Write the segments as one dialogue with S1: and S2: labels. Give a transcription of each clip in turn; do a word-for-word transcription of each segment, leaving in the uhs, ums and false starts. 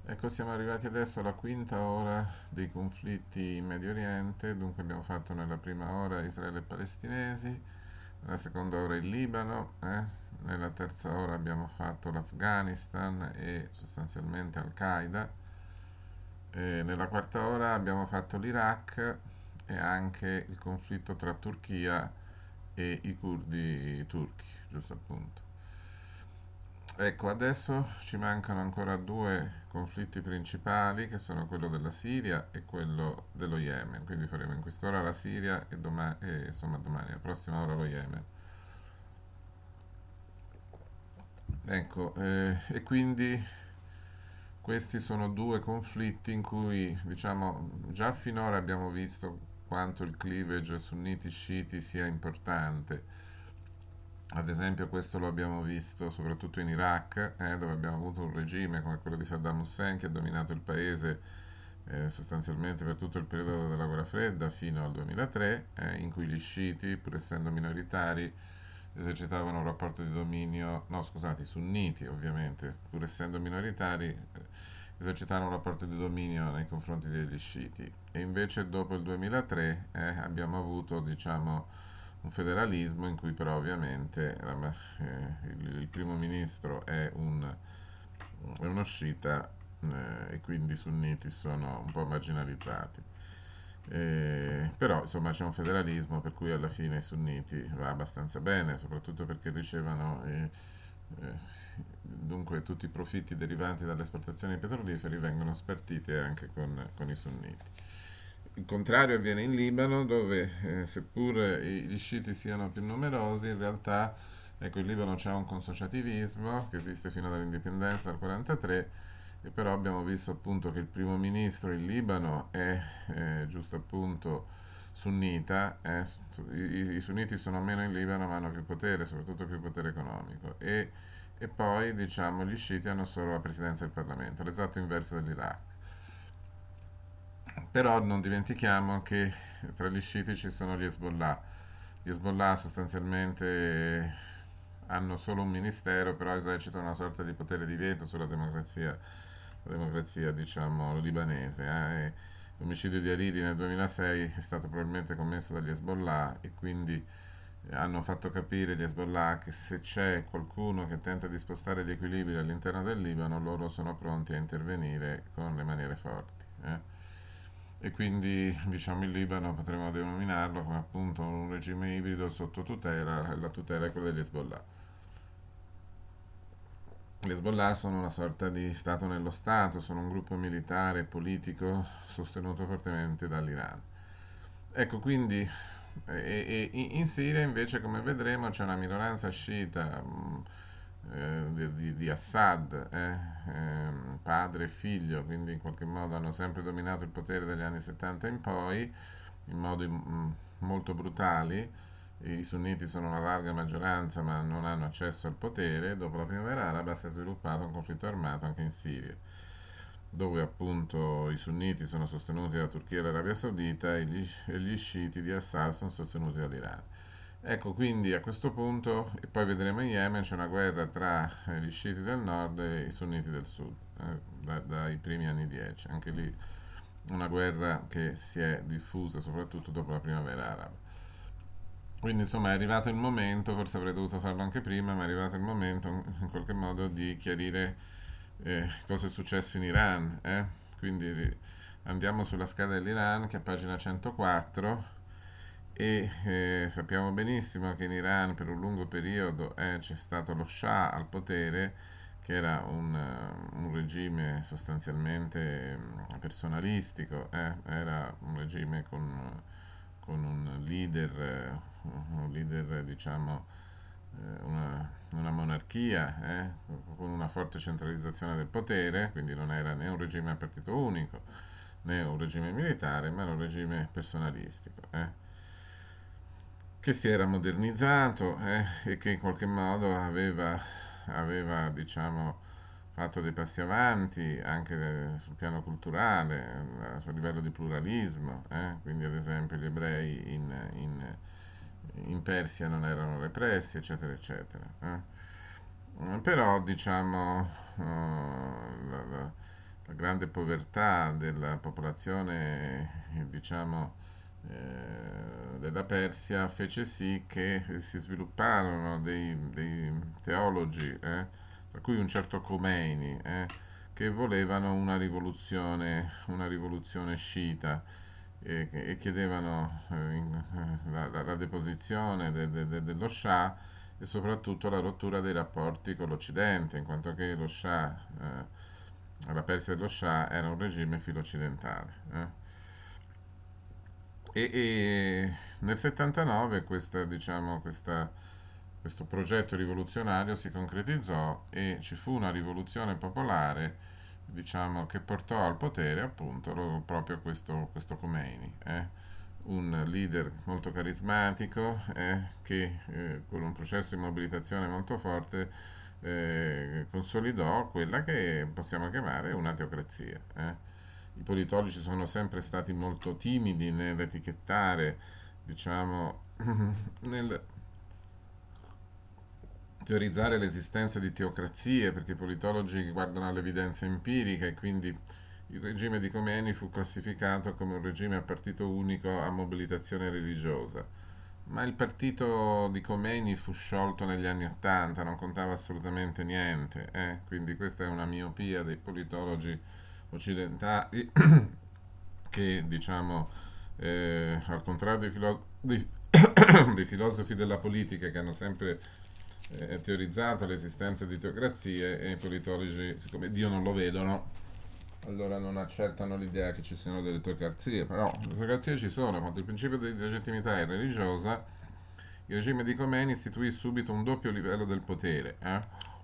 S1: Ecco, siamo arrivati adesso alla quinta ora dei conflitti in Medio Oriente. Dunque abbiamo fatto nella prima ora Israele e palestinesi, nella seconda ora il Libano, eh, nella terza ora abbiamo fatto l'Afghanistan e sostanzialmente Al-Qaeda, e nella quarta ora abbiamo fatto l'Iraq e anche il conflitto tra Turchia e i curdi turchi, giusto appunto. Ecco, adesso ci mancano ancora due conflitti principali che sono quello della Siria e quello dello Yemen, quindi faremo in quest'ora la Siria e, doma- e insomma domani, la prossima ora lo Yemen. Ecco, eh, e quindi questi sono due conflitti in cui, diciamo, già finora abbiamo visto quanto il cleavage sunniti-sciiti sia importante. Ad esempio questo lo abbiamo visto soprattutto in Iraq, eh, dove abbiamo avuto un regime come quello di Saddam Hussein che ha dominato il paese eh, sostanzialmente per tutto il periodo della guerra fredda fino al duemilatré, eh, in cui gli sciiti, pur essendo minoritari, esercitavano un rapporto di dominio, no scusate, i sunniti ovviamente, pur essendo minoritari, eh, esercitavano un rapporto di dominio nei confronti degli sciiti. E invece dopo il duemilatré eh, abbiamo avuto, diciamo, un federalismo in cui però ovviamente la- eh, il, il primo ministro è, un, è uno sciita eh, e quindi i sunniti sono un po' marginalizzati. Eh, però insomma c'è un federalismo per cui alla fine i sunniti va abbastanza bene, soprattutto perché ricevono eh, eh, dunque tutti i profitti derivanti dall'esportazione dei petroliferi vengono spartiti anche con, con i sunniti. Il contrario avviene in Libano, dove eh, seppur i- gli sciiti siano più numerosi, in realtà ecco, in Libano c'è un consociativismo che esiste fino all'indipendenza del quarantatré, e però abbiamo visto appunto che il primo ministro in Libano è eh, giusto appunto sunnita, eh, i, i sunniti sono meno in Libano ma hanno più potere, soprattutto più potere economico, e, e poi diciamo gli sciiti hanno solo la presidenza del Parlamento, l'esatto inverso dell'Iraq. Però non dimentichiamo che tra gli sciiti ci sono gli Hezbollah. Gli Hezbollah sostanzialmente hanno solo un ministero, però esercitano una sorta di potere di veto sulla democrazia, la democrazia diciamo libanese. eh. L'omicidio di Hariri nel duemilasei è stato probabilmente commesso dagli Hezbollah e quindi hanno fatto capire gli Hezbollah che se c'è qualcuno che tenta di spostare gli equilibri all'interno del Libano, loro sono pronti a intervenire con le maniere forti. eh. E quindi diciamo il Libano potremmo denominarlo come appunto un regime ibrido sotto tutela, e la tutela è quella degli Hezbollah. Gli Hezbollah sono una sorta di Stato nello Stato, sono un gruppo militare e politico sostenuto fortemente dall'Iran. Ecco, quindi e, e in Siria invece, come vedremo, c'è una minoranza sciita mh, eh, di, di- di Assad, eh, ehm, padre e figlio, quindi in qualche modo hanno sempre dominato il potere dagli anni settanta in poi, in modi mh, molto brutali. I sunniti sono una larga maggioranza ma non hanno accesso al potere. Dopo la primavera araba si è sviluppato un conflitto armato anche in Siria, dove appunto i sunniti sono sostenuti da Turchia e l'Arabia Saudita e gli, e gli sciiti di Assad sono sostenuti dall'Iran. Ecco, quindi a questo punto, e poi vedremo in Yemen, c'è una guerra tra eh, gli sciiti del nord e i sunniti del sud, eh, da- dai primi anni dieci. Anche lì una guerra che si è diffusa soprattutto dopo la primavera araba. Quindi insomma è arrivato il momento, forse avrei dovuto farlo anche prima, ma è arrivato il momento in qualche modo di chiarire eh, cosa è successo in Iran. eh. Quindi andiamo sulla scheda dell'Iran che è a pagina centoquattro e eh, sappiamo benissimo che in Iran per un lungo periodo eh, c'è stato lo Shah al potere, che era un, eh, un regime sostanzialmente mm, personalistico, eh, era un regime con, con un leader, eh, un leader diciamo, eh, una, una monarchia, eh, con una forte centralizzazione del potere, quindi non era né un regime a partito unico né un regime militare, ma era un regime personalistico. eh che si era modernizzato eh, e che in qualche modo aveva, aveva diciamo, fatto dei passi avanti anche sul piano culturale, eh, sul livello di pluralismo, eh, quindi ad esempio gli ebrei in, in- in Persia non erano repressi, eccetera, eccetera. eh. Però diciamo eh, la- la- la grande povertà della popolazione, eh, diciamo, eh, della Persia fece sì che si svilupparono dei, dei teologi, eh, tra cui un certo Khomeini, eh, che volevano una rivoluzione, una rivoluzione sciita e, e chiedevano eh, in- eh, la, la- la deposizione de- de- de- dello Shah e soprattutto la rottura dei rapporti con l'Occidente, in quanto che lo Shah, eh, la Persia dello Shah era un regime filo-occidentale. eh. E, e nel settantanove questa, diciamo, questa- questo progetto rivoluzionario si concretizzò e ci fu una rivoluzione popolare, diciamo, che portò al potere appunto lo- proprio questo, questo Khomeini, eh. Un leader molto carismatico eh, che eh, con un processo di mobilitazione molto forte eh, consolidò quella che possiamo chiamare una teocrazia. eh. I politologi sono sempre stati molto timidi nell'etichettare, diciamo, nel teorizzare l'esistenza di teocrazie, perché i politologi guardano all'evidenza empirica e quindi il regime di Khomeini fu classificato come un regime a partito unico a mobilitazione religiosa. Ma il partito di Khomeini fu sciolto negli anni Ottanta, non contava assolutamente niente, eh? Quindi questa è una miopia dei politologi occidentali che, diciamo, eh, al contrario dei, filo- dei- dei filosofi della politica che hanno sempre eh, teorizzato l'esistenza di teocrazie, e i politologi, siccome Dio non lo vedono, allora non accettano l'idea che ci siano delle teocrazie. Però le teocrazie ci sono. Quando il principio di legittimità è religiosa, il regime di Khomeini istituì subito un doppio livello del potere, eh?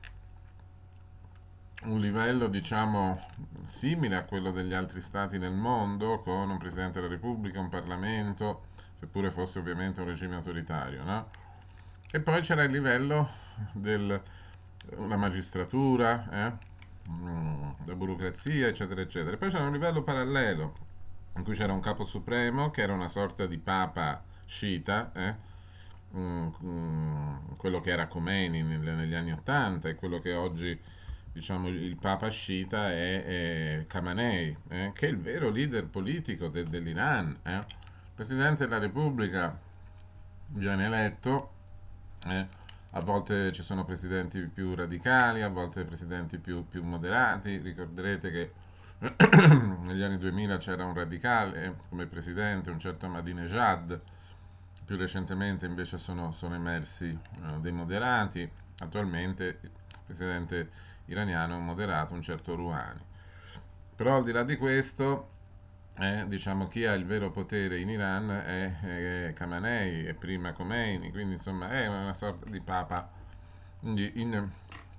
S1: Un livello, diciamo, simile a quello degli altri stati nel mondo, con un Presidente della Repubblica, un Parlamento, seppure fosse ovviamente un regime autoritario, no? E poi c'era il livello della magistratura, eh? Mm, la burocrazia, eccetera, eccetera. E poi c'era un livello parallelo, in cui c'era un capo supremo, che era una sorta di papa sciita, eh? Mm, mm, quello che era Khomeini nel- negli anni Ottanta e quello che oggi diciamo il papa sciita è, è Khamenei, eh, che è il vero leader politico de- dell'Iran. eh. Il Presidente della Repubblica viene eletto, eh, a volte ci sono presidenti più radicali, a volte presidenti più, più moderati. Ricorderete che negli anni duemila c'era un radicale eh, come presidente, un certo Ahmadinejad. Più recentemente invece sono, sono emersi eh, dei moderati. Attualmente il presidente iraniano è un moderato, un certo Rouhani. Però al di là di questo, eh, diciamo chi ha il vero potere in Iran è, è Khamenei e prima Khomeini, quindi insomma è una sorta di papa. Quindi in,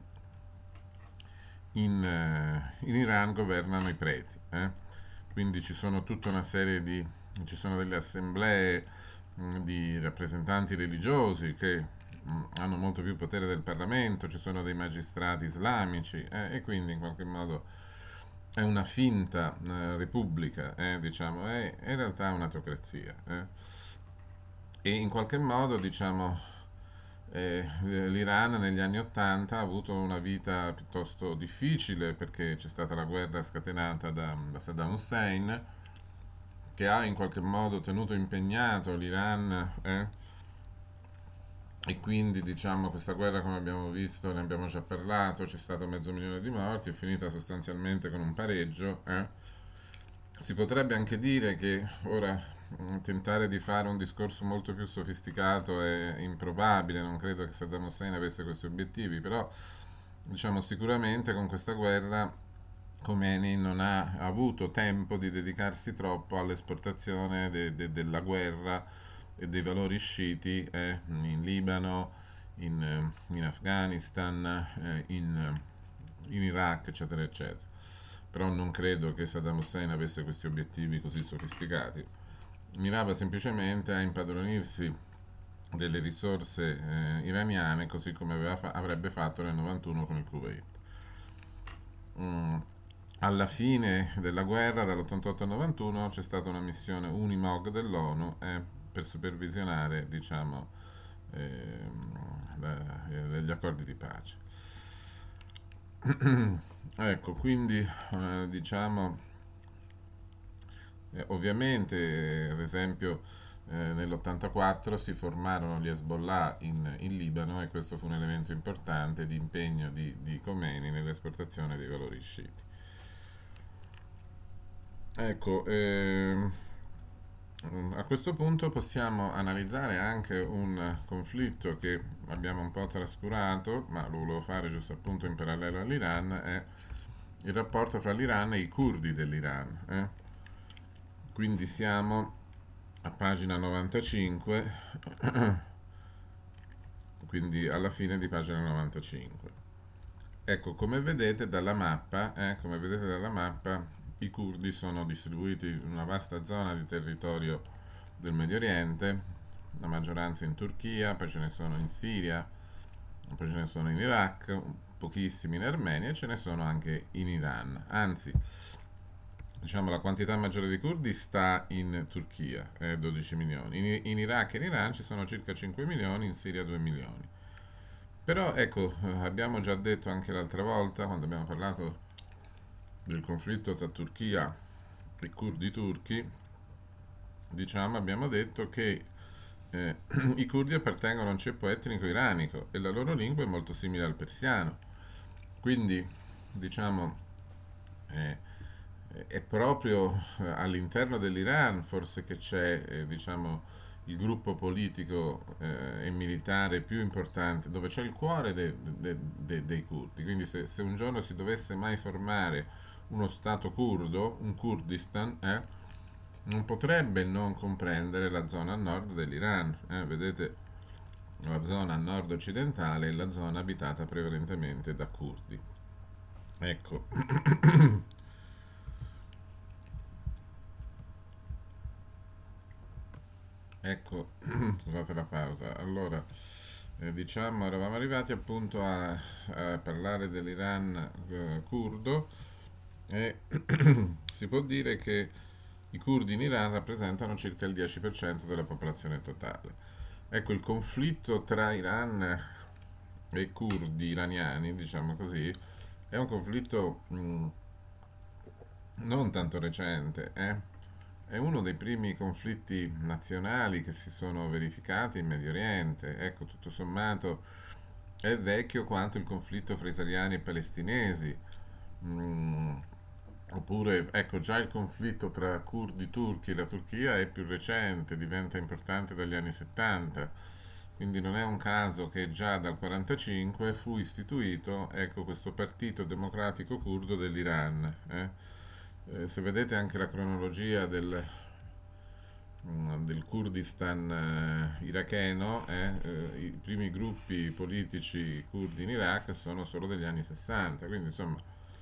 S1: in, eh, in Iran governano i preti, eh. Quindi ci sono tutta una serie di, ci sono delle assemblee mh, di rappresentanti religiosi che mh, hanno molto più potere del Parlamento, ci sono dei magistrati islamici eh, e quindi in qualche modo è una finta eh, repubblica, eh, diciamo, è, è in realtà una teocrazia. eh. E in qualche modo, diciamo, eh, l'Iran negli anni Ottanta ha avuto una vita piuttosto difficile perché c'è stata la guerra scatenata da, da Saddam Hussein, che ha in qualche modo tenuto impegnato l'Iran, eh, e quindi diciamo questa guerra, come abbiamo visto, ne abbiamo già parlato, c'è stato mezzo milione di morti, è finita sostanzialmente con un pareggio. eh. Si potrebbe anche dire che ora mh, tentare di fare un discorso molto più sofisticato è improbabile, non credo che Saddam Hussein avesse questi obiettivi, però diciamo sicuramente con questa guerra Khomeini non ha avuto tempo di dedicarsi troppo all'esportazione de- de- della guerra e dei valori sciiti eh, in Libano, in, eh, in Afghanistan, eh, in, in Iraq, eccetera, eccetera. Però non credo che Saddam Hussein avesse questi obiettivi così sofisticati. Mirava semplicemente a impadronirsi delle risorse eh, iraniane, così come aveva fa- avrebbe fatto nel novantuno con il Kuwait. Mm, Alla fine della guerra, dall'ottantotto al novantuno, c'è stata una missione Unimog dell'ONU eh, per supervisionare, diciamo, ehm, la- eh, gli accordi di pace. Ecco, quindi eh, diciamo, eh, ovviamente, eh, ad esempio, eh, nell'ottantaquattro si formarono gli Hezbollah in, in Libano, e questo fu un elemento importante di impegno di, di Khomeini nell'esportazione dei valori sciiti. Ecco, ehm, a questo punto possiamo analizzare anche un conflitto che abbiamo un po' trascurato, ma lo volevo fare giusto appunto in parallelo all'Iran, è il rapporto fra l'Iran e i curdi dell'Iran. eh. Quindi siamo a pagina novantacinque, quindi alla fine di pagina novantacinque. Ecco, come vedete dalla mappa, eh, come vedete dalla mappa, i curdi sono distribuiti in una vasta zona di territorio del Medio Oriente, la maggioranza in Turchia, poi ce ne sono in Siria, poi ce ne sono in Iraq, pochissimi in Armenia, e ce ne sono anche in Iran. Anzi, diciamo la quantità maggiore di curdi sta in Turchia, eh, dodici milioni. In, in Iraq e in Iran ci sono circa cinque milioni, in Siria due milioni. Però ecco, eh, abbiamo già detto anche l'altra volta, quando abbiamo parlato del conflitto tra Turchia e curdi turchi, diciamo, abbiamo detto che eh, i curdi appartengono a un ceppo etnico iranico e la loro lingua è molto simile al persiano. Quindi, diciamo, eh, è proprio eh, all'interno dell'Iran forse che c'è, eh, diciamo, il gruppo politico eh, e militare più importante, dove c'è il cuore de- de- de- dei curdi. Quindi se, se un giorno si dovesse mai formare uno stato curdo, un Kurdistan, eh, non potrebbe non comprendere la zona a nord dell'Iran. eh. Vedete, la zona nord-occidentale è la zona abitata prevalentemente da curdi. Ecco, ecco, scusate la pausa. Allora, eh, diciamo, eravamo arrivati appunto a, a parlare dell'Iran eh, curdo, e si può dire che i curdi in Iran rappresentano circa il dieci per cento della popolazione totale. Ecco, il conflitto tra Iran e curdi iraniani, diciamo così, è un conflitto mh, non tanto recente, eh? È uno dei primi conflitti nazionali che si sono verificati in Medio Oriente. Ecco, tutto sommato è vecchio quanto il conflitto fra israeliani e palestinesi. Mm, Oppure, ecco, già il conflitto tra curdi turchi e la Turchia è più recente, diventa importante dagli anni settanta. Quindi non è un caso che già dal quarantacinque fu istituito, ecco, questo partito democratico curdo dell'Iran. eh. Eh, se vedete anche la cronologia del, mm, del Kurdistan eh, iracheno, eh, eh, i primi gruppi politici curdi in Iraq sono solo degli anni sessanta, quindi insomma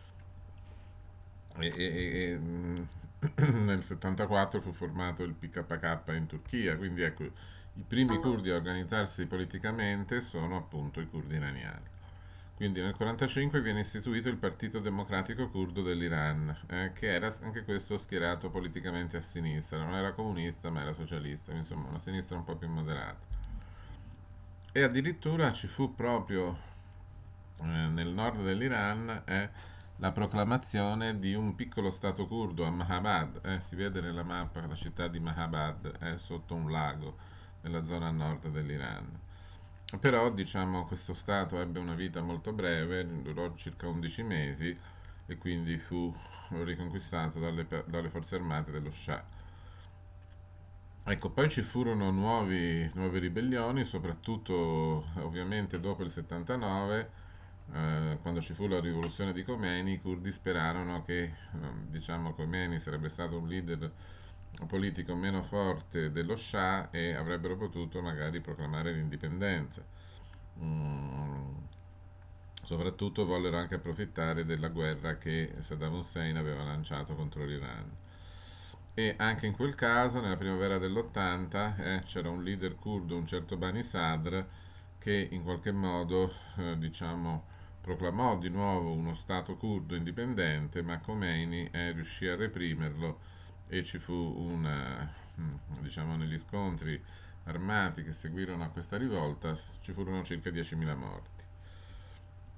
S1: e, e- e, mm, nel settantaquattro fu formato il P K K in Turchia, quindi ecco, i primi curdi a organizzarsi politicamente sono appunto i curdi iraniani. Quindi nel quarantacinque viene istituito il Partito Democratico Curdo dell'Iran, eh, che era anche questo schierato politicamente a sinistra, non era comunista ma era socialista, insomma una sinistra un po' più moderata. E addirittura ci fu proprio eh, nel nord dell'Iran eh, la proclamazione di un piccolo stato curdo a Mahabad. eh, si vede nella mappa la città di Mahabad è sotto un lago nella zona nord dell'Iran. Però, diciamo, questo stato ebbe una vita molto breve, durò circa undici mesi, e quindi fu riconquistato dalle, dalle forze armate dello Shah. Ecco, poi ci furono nuovi, nuove ribellioni, soprattutto ovviamente dopo il settantanove, eh, quando ci fu la rivoluzione di Khomeini. I curdi sperarono che, eh, diciamo, Khomeini sarebbe stato un leader politico meno forte dello Shah e avrebbero potuto magari proclamare l'indipendenza. Mm, Soprattutto vollero anche approfittare della guerra che Saddam Hussein aveva lanciato contro l'Iran. E anche in quel caso, nella primavera dell'ottanta, eh, c'era un leader curdo, un certo Bani Sadr, che in qualche modo, eh, diciamo, proclamò di nuovo uno Stato curdo indipendente, ma Khomeini eh, riuscì a reprimerlo, e ci fu una, mm, diciamo, negli scontri armati che seguirono a questa rivolta, ci furono circa diecimila morti.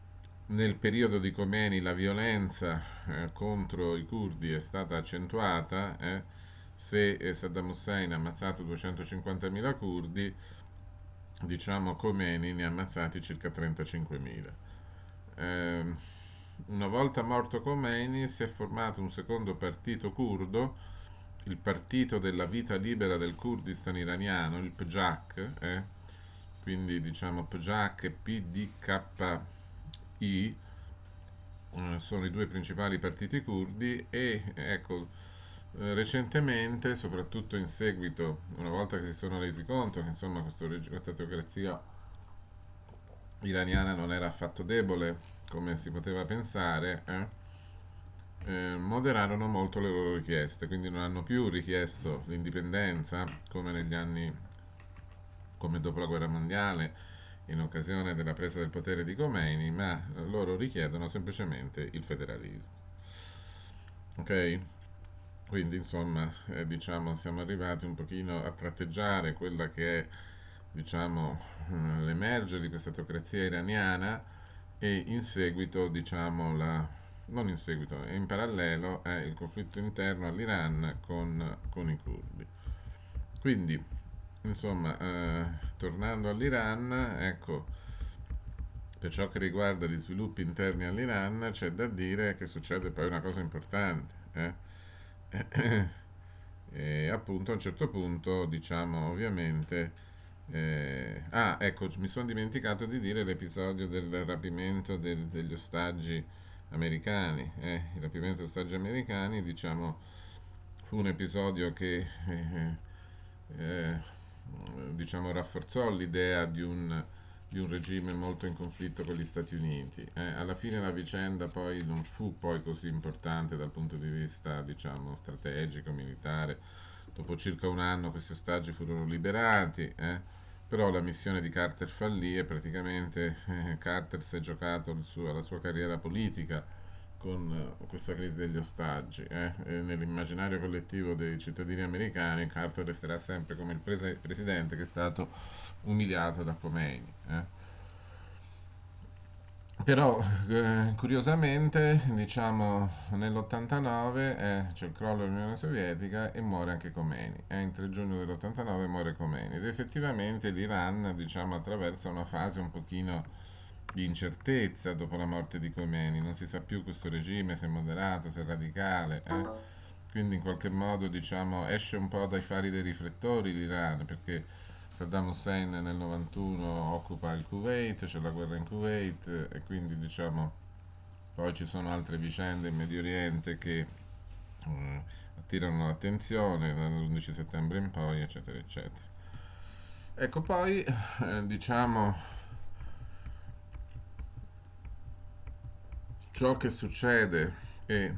S1: Nel periodo di Khomeini la violenza eh, contro i curdi è stata accentuata. eh. Se eh, Saddam Hussein ha ammazzato duecentocinquantamila curdi, diciamo Khomeini ne ha ammazzati circa trentacinquemila. Ehm, una volta morto Khomeini si è formato un secondo partito curdo, il Partito della Vita Libera del Kurdistan Iraniano, il P J A K, eh? Quindi diciamo P J A K e P D K I eh, sono i due principali partiti curdi e ecco, eh, recentemente, soprattutto in seguito, una volta che si sono resi conto che insomma questo reg- questa teocrazia iraniana non era affatto debole come si poteva pensare, eh, eh, moderarono molto le loro richieste, quindi non hanno più richiesto l'indipendenza come negli anni, come dopo la guerra mondiale, in occasione della presa del potere di Khomeini, ma loro richiedono semplicemente il federalismo. Ok? Quindi insomma, eh, diciamo, siamo arrivati un pochino a tratteggiare quella che è, diciamo, eh, l'emergere di questa teocrazia iraniana e in seguito, diciamo, la, non in seguito, in parallelo è il conflitto interno all'Iran con, con i curdi. Quindi, insomma, eh, tornando all'Iran, ecco, per ciò che riguarda gli sviluppi interni all'Iran, c'è da dire che succede poi una cosa importante. eh. E appunto a un certo punto, diciamo, ovviamente... eh, ah, ecco, mi sono dimenticato di dire l'episodio del rapimento del- degli ostaggi americani. eh. Il rapimento degli ostaggi americani, diciamo, fu un episodio che eh, eh, diciamo, rafforzò l'idea di un, di un regime molto in conflitto con gli Stati Uniti. Eh, alla fine la vicenda poi non fu poi così importante dal punto di vista, diciamo, strategico, militare. Dopo circa un anno questi ostaggi furono liberati, eh, però la missione di Carter fallì e praticamente eh, Carter si è giocato il suo- la sua carriera politica con eh, questa crisi degli ostaggi. eh. E nell'immaginario collettivo dei cittadini americani Carter resterà sempre come il prese- presidente che è stato umiliato da Khomeini. eh. Però, eh, curiosamente, diciamo, nell'ottantanove eh, c'è il crollo dell'Unione Sovietica e muore anche Khomeini. E il tre giugno dell'ottantanove muore Khomeini. Ed effettivamente l'Iran, diciamo, attraversa una fase un pochino di incertezza dopo la morte di Khomeini. Non si sa più questo regime se è moderato, se è radicale. eh. Quindi in qualche modo, diciamo, esce un po' dai fari dei riflettori l'Iran, perché Saddam Hussein nel novantuno occupa il Kuwait, c'è la guerra in Kuwait eh, e quindi diciamo poi ci sono altre vicende in Medio Oriente che eh, attirano l'attenzione dall'undici settembre in poi, eccetera, eccetera. Ecco, poi eh, diciamo ciò che succede è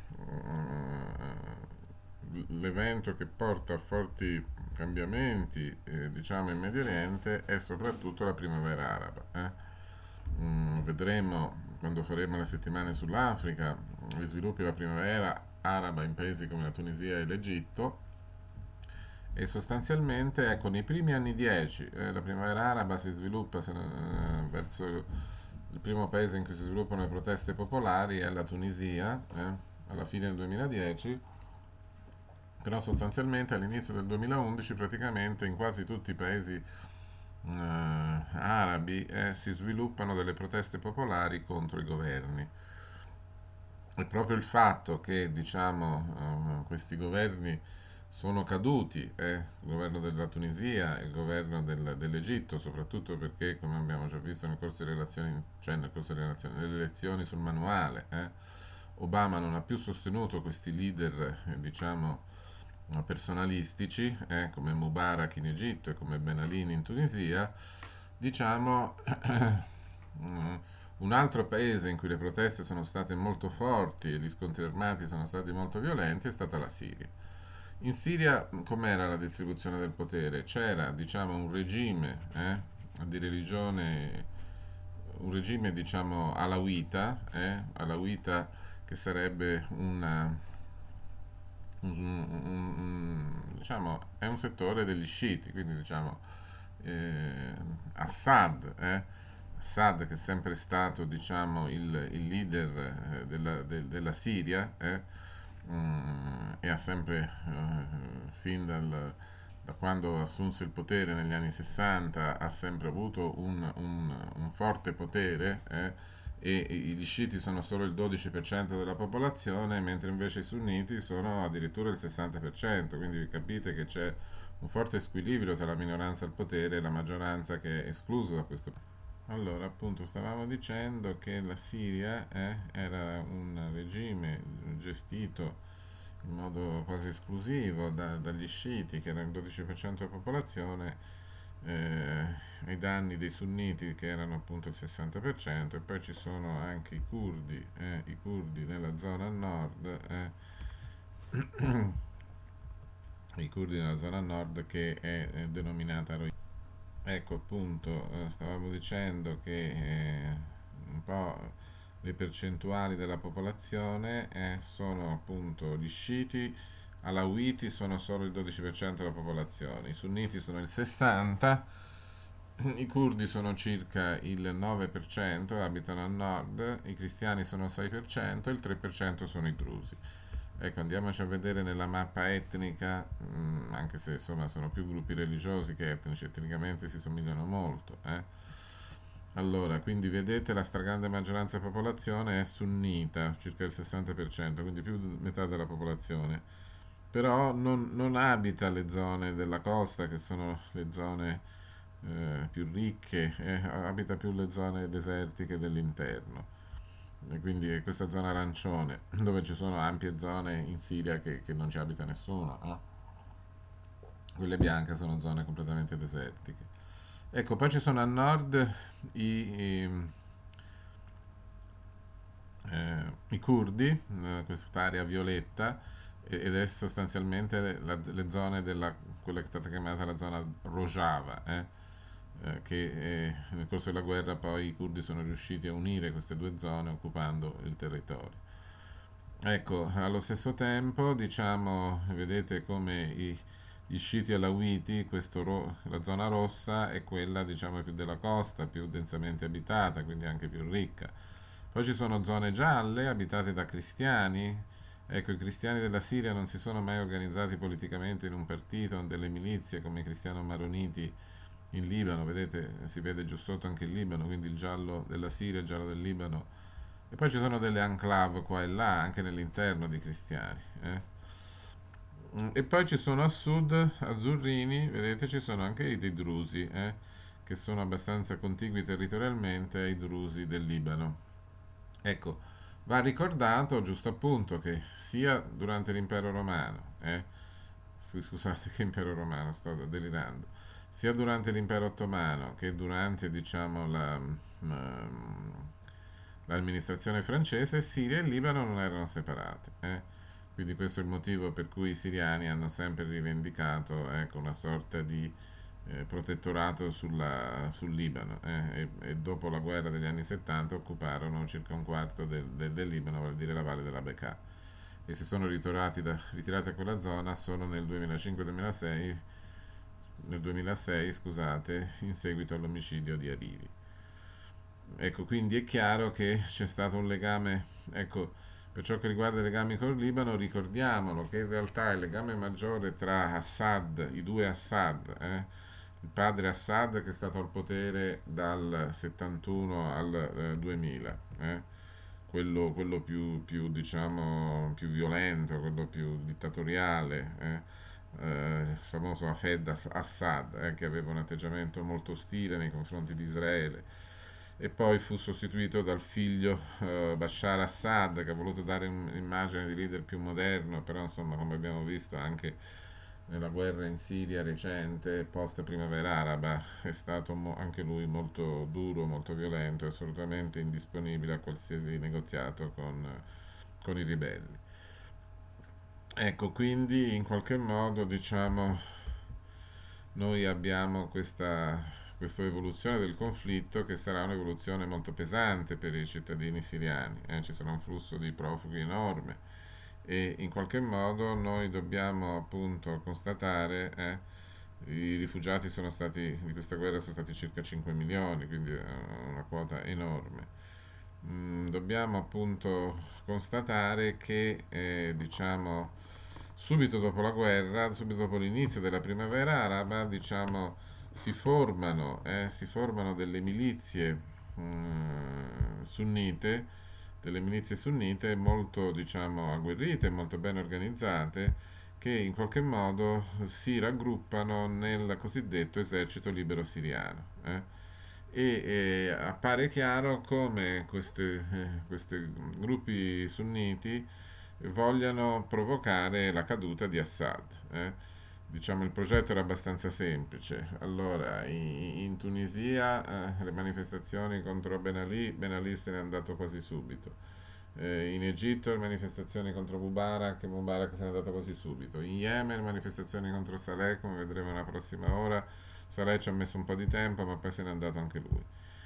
S1: eh, l'evento che porta a forti cambiamenti, eh, diciamo, in Medio Oriente è soprattutto la primavera araba. eh. Mm, vedremo quando faremo le settimane sull'Africa gli sviluppi della primavera araba in paesi come la Tunisia e l'Egitto e sostanzialmente ecco nei primi anni dieci eh, la primavera araba si sviluppa se, eh, verso il, il primo paese in cui si sviluppano le proteste popolari è la Tunisia eh, alla fine del duemiladieci, però sostanzialmente all'inizio del duemilaundici praticamente in quasi tutti i paesi eh, arabi eh, si sviluppano delle proteste popolari contro i governi. E proprio il fatto che diciamo, eh, questi governi sono caduti, eh, il governo della Tunisia e il governo del- dell'Egitto, soprattutto perché, come abbiamo già visto nel corso di relazioni, cioè nel corso delle relazioni, delle elezioni sul manuale, eh, Obama non ha più sostenuto questi leader, eh, diciamo, personalistici, eh, come Mubarak in Egitto e come Ben Ali in Tunisia, diciamo, mm, un altro paese in cui le proteste sono state molto forti e gli scontri armati sono stati molto violenti è stata la Siria. In Siria com'era la distribuzione del potere? C'era, diciamo, un regime eh, di religione, un regime, diciamo, alawita, eh, alawita che sarebbe una, un, un- un- diciamo, è un settore degli sciiti, quindi diciamo eh, Assad, eh, Assad, che è sempre stato, diciamo, il, il leader eh, della, de- della Siria, eh, mm, e ha sempre, eh, fin dal, da quando assunse il potere negli anni sessanta, ha sempre avuto un, un- un forte potere, eh, e gli sciiti sono solo il dodici per cento della popolazione, mentre invece i sunniti sono addirittura il sessanta per cento, quindi capite che c'è un forte squilibrio tra la minoranza al potere e la maggioranza che è esclusa da questo. Allora, appunto, stavamo dicendo che la Siria eh, era un regime gestito in modo quasi esclusivo da- dagli sciiti, che erano il dodici per cento della popolazione, eh, ai danni dei sunniti, che erano appunto il sessanta per cento, e poi ci sono anche i curdi, eh, i curdi nella zona nord, eh, i curdi nella zona nord che è, è denominata Rojava. Ecco, appunto, eh, stavamo dicendo che eh, un po' le percentuali della popolazione eh, sono appunto gli sciiti, alawiti sono solo il dodici per cento della popolazione, i sunniti sono il sessanta per cento, i curdi sono circa il nove per cento, abitano a nord, i cristiani sono il sei per cento e il tre per cento sono i drusi. Ecco, andiamoci a vedere nella mappa etnica, mm, anche se insomma sono più gruppi religiosi che etnici, etnicamente si somigliano molto. eh. Allora, quindi vedete la stragrande maggioranza della popolazione è sunnita, circa il sessanta per cento, quindi più di metà della popolazione. Però non, non abita le zone della costa, che sono le zone eh, più ricche, eh, abita più le zone desertiche dell'interno. E quindi è questa zona arancione, dove ci sono ampie zone in Siria che, che non ci abita nessuno. eh. Quelle bianche sono zone completamente desertiche. Ecco, poi ci sono a nord i, i, eh, i curdi, eh, quest'area violetta, e- ed è sostanzialmente la- le zone della quella che è stata chiamata la zona Rojava, eh, eh, che eh, nel corso della guerra poi i curdi sono riusciti a unire queste due zone occupando il territorio. Ecco, allo stesso tempo, diciamo, vedete come i, gli sciiti alawiti, questo ro- la zona rossa è quella, diciamo, più della costa, più densamente abitata, quindi anche più ricca. Poi ci sono zone gialle abitate da cristiani. Ecco, i cristiani della Siria non si sono mai organizzati politicamente in un partito, in delle milizie come i cristiano-maroniti in Libano, vedete, si vede giù sotto anche il Libano, quindi il giallo della Siria, il giallo del Libano. E poi ci sono delle enclave qua e là, anche nell'interno di cristiani. eh. Mm, E poi ci sono a sud, azzurrini, vedete, ci sono anche i dei drusi, eh, che sono abbastanza contigui territorialmente ai drusi del Libano. Ecco, va ricordato giusto appunto che sia durante l'impero romano, eh, scu- scusate che impero romano, sto delirando, sia durante l'impero ottomano che durante, diciamo, la, mm, l'amministrazione francese, Siria e Libano non erano separate. eh. Quindi questo è il motivo per cui i siriani hanno sempre rivendicato, ecco, una sorta di eh, protettorato sulla- sul Libano, eh, e, e dopo la guerra degli anni settanta occuparono circa un quarto del, del- del Libano, vuol dire la valle della Bekaa, e si sono ritirati, da, ritirati a quella zona solo nel duemilacinque-duemilasei, nel duemilasei, scusate, in seguito all'omicidio di Hariri. Ecco, quindi è chiaro che c'è stato un legame, ecco, per ciò che riguarda i legami col Libano, ricordiamolo che in realtà il legame maggiore tra Assad, i due Assad, eh, il padre Assad che è stato al potere dal settantuno al eh, duemila, eh, quello, quello più, più, diciamo, più violento, quello più dittatoriale, eh, eh, il famoso Hafez Assad, eh, che aveva un atteggiamento molto ostile nei confronti di Israele, e poi fu sostituito dal figlio eh, Bashar Assad, che ha voluto dare un'immagine di leader più moderno, però insomma, come abbiamo visto anche nella guerra in Siria recente, post primavera araba, è stato mo- anche lui molto duro, molto violento e assolutamente indisponibile a qualsiasi negoziato con, con i ribelli. Ecco, quindi in qualche modo, diciamo, noi abbiamo questa, questa evoluzione del conflitto che sarà un'evoluzione molto pesante per i cittadini siriani. eh, Ci sarà un flusso di profughi enorme e in qualche modo noi dobbiamo appunto constatare eh, I rifugiati sono stati, di questa guerra sono stati circa cinque milioni, quindi è una quota enorme. Mm, dobbiamo appunto constatare che, eh, diciamo, subito dopo la guerra, subito dopo l'inizio della primavera araba, diciamo, si formano, eh, si formano delle milizie mm, sunnite, delle milizie sunnite molto, diciamo, agguerrite, molto ben organizzate, che in qualche modo si raggruppano nel cosiddetto esercito libero siriano. eh. E eh, appare chiaro come queste, eh, questi gruppi sunniti vogliano provocare la caduta di Assad. eh. Diciamo il progetto era abbastanza semplice. Allora, i- in Tunisia eh, le manifestazioni contro Ben Ali, Ben Ali se n'è andato quasi subito. Eh, in Egitto le manifestazioni contro Mubarak, Mubarak se n'è andato quasi subito. In Yemen manifestazioni contro Saleh, come vedremo nella prossima ora. Saleh ci ha messo un po' di tempo, ma poi se n'è andato anche lui.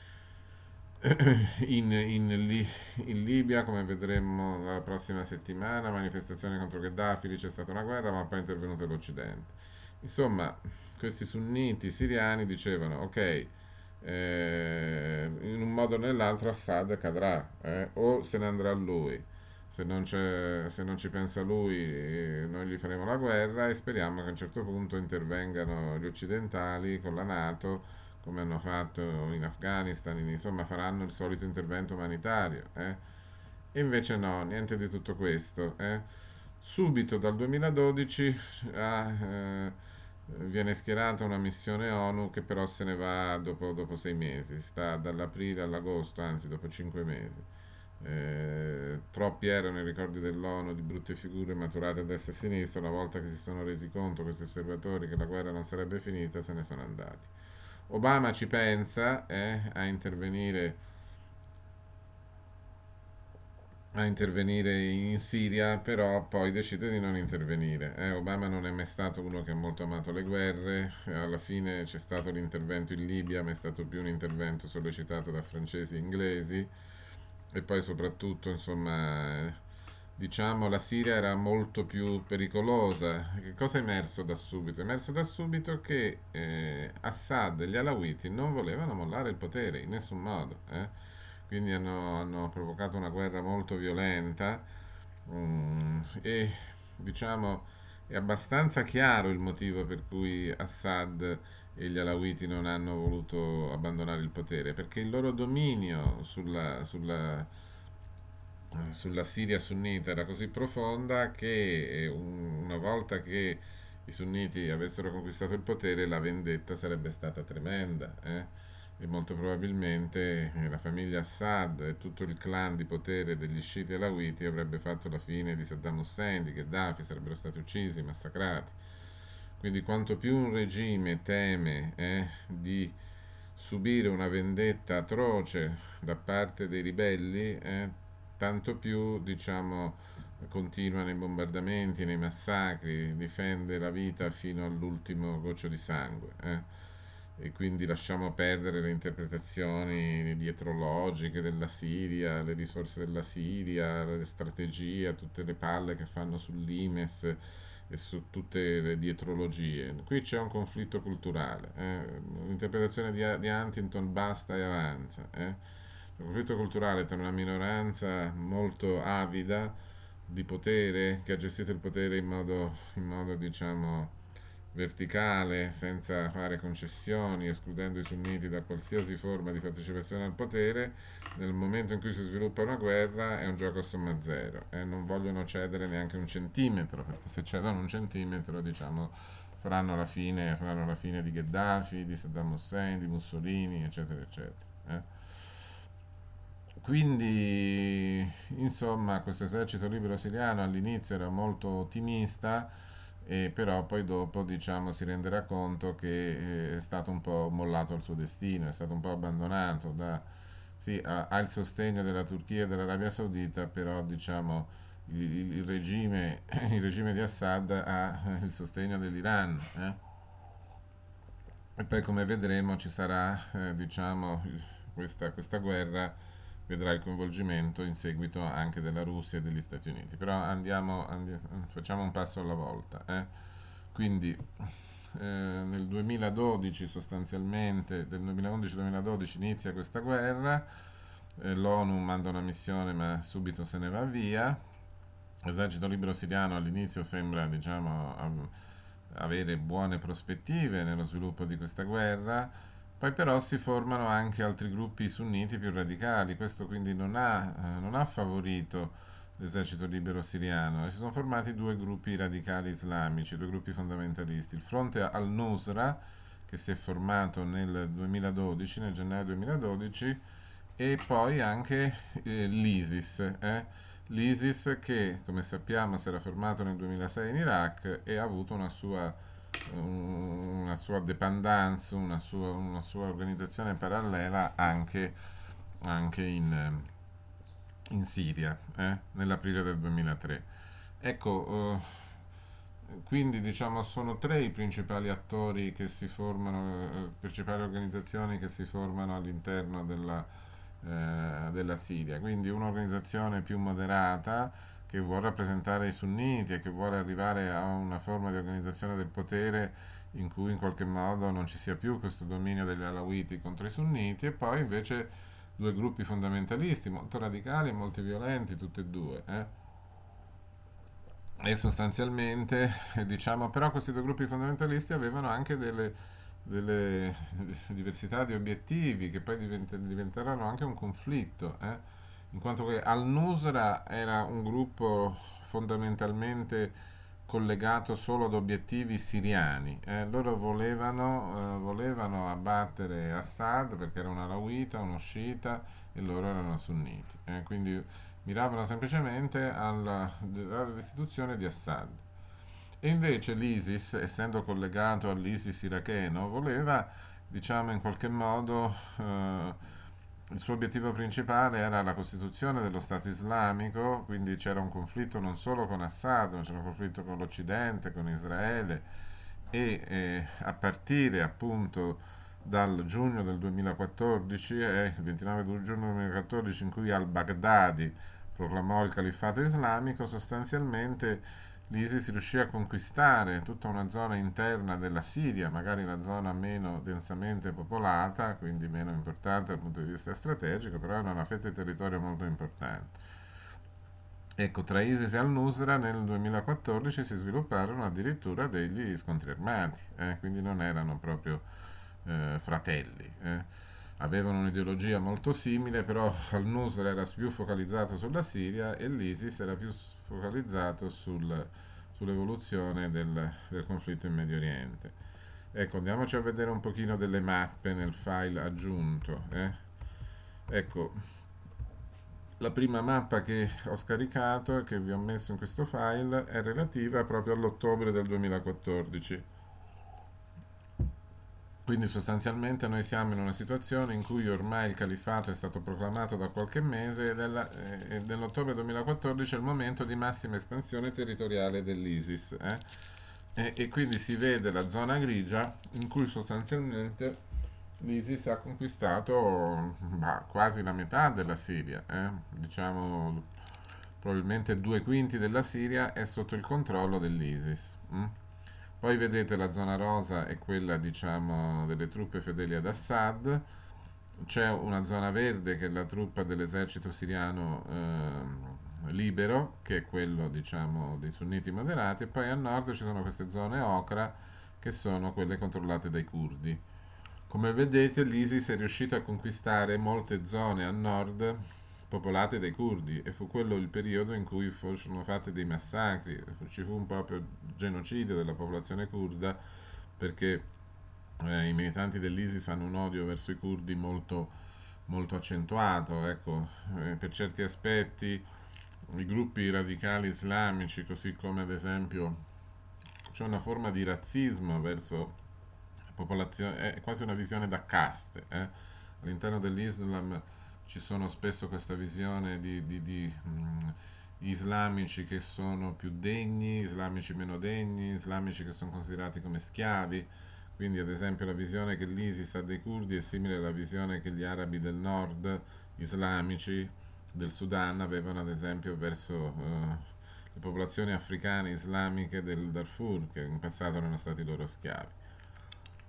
S1: In, in Li- in Libia, come vedremo la prossima settimana, manifestazioni contro Gheddafi, lì c'è stata una guerra, ma poi è intervenuto l'Occidente. Insomma, questi sunniti siriani dicevano, ok, eh, in un modo o nell'altro Assad cadrà, eh, o se ne andrà lui. Se non, c'è- se non ci pensa lui, eh, noi gli faremo la guerra e speriamo che a un certo punto intervengano gli occidentali con la NATO, come hanno fatto in Afghanistan, in- insomma faranno il solito intervento umanitario. eh. E invece no, niente di tutto questo. eh. Subito dal duemiladodici ah, eh, viene schierata una missione ONU che però se ne va dopo, dopo sei mesi, sta dall'aprile all'agosto, anzi dopo cinque mesi. Eh, troppi erano i ricordi dell'ONU di brutte figure maturate a destra e a sinistra, una volta che si sono resi conto questi osservatori che la guerra non sarebbe finita, se ne sono andati. Obama ci pensa eh, a intervenire a intervenire in Siria, però poi decide di non intervenire. Eh, Obama non è mai stato uno che ha molto amato le guerre, alla fine c'è stato l'intervento in Libia, ma è stato più un intervento sollecitato da francesi e inglesi, e poi soprattutto, insomma, eh, diciamo la Siria era molto più pericolosa. Che cosa è emerso da subito? È emerso da subito che eh, Assad e gli Alawiti non volevano mollare il potere in nessun modo. eh. Quindi hanno, hanno provocato una guerra molto violenta. mm, e diciamo è abbastanza chiaro il motivo per cui Assad e gli Alawiti non hanno voluto abbandonare il potere, perché il loro dominio sulla, sulla sulla Siria sunnita era così profonda che eh, un- una volta che i sunniti avessero conquistato il potere, la vendetta sarebbe stata tremenda. eh. E molto probabilmente eh, la famiglia Assad e tutto il clan di potere degli sciiti alawiti avrebbe fatto la fine di Saddam Hussein, di Gheddafi, sarebbero stati uccisi, massacrati. Quindi quanto più un regime teme eh, di subire una vendetta atroce da parte dei ribelli, eh, tanto più, diciamo, continua nei bombardamenti, nei massacri, difende la vita fino all'ultimo goccio di sangue. eh. E quindi lasciamo perdere le interpretazioni dietrologiche della Siria, le risorse della Siria, le strategie, tutte le palle che fanno sull'I M E S e su tutte le dietrologie. Qui c'è un conflitto culturale. eh. L'interpretazione di, di Huntington basta e avanza. eh. Un conflitto culturale tra una minoranza molto avida di potere, che ha gestito il potere in modo, in modo diciamo, verticale, senza fare concessioni, escludendo i sunniti da qualsiasi forma di partecipazione al potere. Nel momento in cui si sviluppa una guerra è un gioco a somma zero e non vogliono cedere neanche un centimetro, perché se cedono un centimetro, diciamo, faranno la fine, faranno la fine di Gheddafi, di Saddam Hussein, di Mussolini, eccetera, eccetera. eh. Quindi, insomma, questo esercito libero siriano all'inizio era molto ottimista, e però poi dopo, diciamo, si renderà conto che eh, è stato un po' mollato al suo destino, è stato un po' abbandonato da, sì, ha, ha il sostegno della Turchia e dell'Arabia Saudita, però, diciamo, il, il regime, il regime di Assad ha il sostegno dell'Iran. eh. E poi, come vedremo, ci sarà, eh, diciamo, il- questa, questa guerra vedrà il coinvolgimento in seguito anche della Russia e degli Stati Uniti. Però andiamo, andi- facciamo un passo alla volta. eh. Quindi eh, nel duemiladodici sostanzialmente, del duemilaundici-duemiladodici inizia questa guerra, eh, l'ONU manda una missione ma subito se ne va via. L'esercito libero siriano all'inizio sembra, diciamo, av- avere buone prospettive nello sviluppo di questa guerra, poi però si formano anche altri gruppi sunniti più radicali, questo quindi non ha, eh, non ha favorito l'esercito libero siriano e si sono formati due gruppi radicali islamici, due gruppi fondamentalisti. Il fronte al-Nusra, che si è formato nel duemiladodici, nel gennaio duemiladodici, e poi anche eh, l'ISIS, eh? L'ISIS che, come sappiamo, si era formato nel duemilasei in Iraq e ha avuto una sua, una sua dependance, una sua, una sua organizzazione parallela anche, anche in, in Siria, eh? Nell'aprile del duemilatré. Ecco, eh, quindi diciamo sono tre i principali attori che si formano, eh, principali organizzazioni che si formano all'interno della, eh, della Siria. Quindi un'organizzazione più moderata che vuole rappresentare i sunniti e che vuole arrivare a una forma di organizzazione del potere in cui in qualche modo non ci sia più questo dominio degli alawiti contro i sunniti, e poi invece due gruppi fondamentalisti molto radicali e molto violenti, tutti e due. Eh? E sostanzialmente, diciamo, però questi due gruppi fondamentalisti avevano anche delle, delle diversità di obiettivi che poi divent- diventeranno anche un conflitto, eh? In quanto che Al-Nusra era un gruppo fondamentalmente collegato solo ad obiettivi siriani. Eh, loro volevano, eh, volevano abbattere Assad perché era un alawita, uno sciita e loro erano sunniti. Eh, quindi miravano semplicemente alla, alla destituzione di Assad. E invece l'ISIS, essendo collegato all'ISIS iracheno, voleva, diciamo, in qualche modo, eh, il suo obiettivo principale era la costituzione dello Stato islamico, quindi c'era un conflitto non solo con Assad, ma c'era un conflitto con l'Occidente, con Israele, e eh, a partire appunto dal giugno del duemilaquattordici, eh, il ventinove giugno duemilaquattordici, in cui al-Baghdadi proclamò il califfato islamico, sostanzialmente l'ISIS riuscì a conquistare tutta una zona interna della Siria, magari la zona meno densamente popolata, quindi meno importante dal punto di vista strategico, però era una fetta di territorio molto importante. Ecco, tra ISIS e al-Nusra nel duemilaquattordici si svilupparono addirittura degli scontri armati, eh, quindi non erano proprio eh, fratelli. Eh. Avevano un'ideologia molto simile, però al-Nusra era più focalizzato sulla Siria e l'ISIS era più focalizzato sul, sull'evoluzione del, del conflitto in Medio Oriente. Ecco, andiamoci a vedere un pochino delle mappe nel file aggiunto. Eh. Ecco, la prima mappa che ho scaricato e che vi ho messo in questo file è relativa proprio all'ottobre del duemilaquattordici. Quindi sostanzialmente noi siamo in una situazione in cui ormai il califfato è stato proclamato da qualche mese e della- eh, nell'ottobre duemilaquattordici è il momento di massima espansione territoriale dell'ISIS. eh. E, e quindi si vede la zona grigia in cui sostanzialmente l'ISIS ha conquistato bah, quasi la metà della Siria, eh. Diciamo probabilmente due quinti della Siria è sotto il controllo dell'ISIS. mm. Poi vedete la zona rosa è quella, diciamo, delle truppe fedeli ad Assad. C'è una zona verde che è la truppa dell'esercito siriano eh, libero, che è quello, diciamo, dei sunniti moderati, e poi a nord ci sono queste zone ocra che sono quelle controllate dai curdi. Come vedete, l'ISIS è riuscito a conquistare molte zone a nord popolate dai curdi e fu quello il periodo in cui furono fatti dei massacri, ci fu un proprio genocidio della popolazione curda perché eh, i militanti dell'ISIS hanno un odio verso i curdi molto, molto accentuato, ecco, eh, per certi aspetti i gruppi radicali islamici, così come ad esempio c'è una forma di razzismo verso la popolazione, è quasi una visione da caste. eh. All'interno dell'Islam ci sono spesso questa visione di, di, di mh, islamici che sono più degni, islamici meno degni, islamici che sono considerati come schiavi. Quindi, ad esempio, la visione che l'ISIS ha dei curdi è simile alla visione che gli arabi del nord islamici del Sudan avevano, ad esempio, verso eh, le popolazioni africane islamiche del Darfur, che in passato erano stati loro schiavi.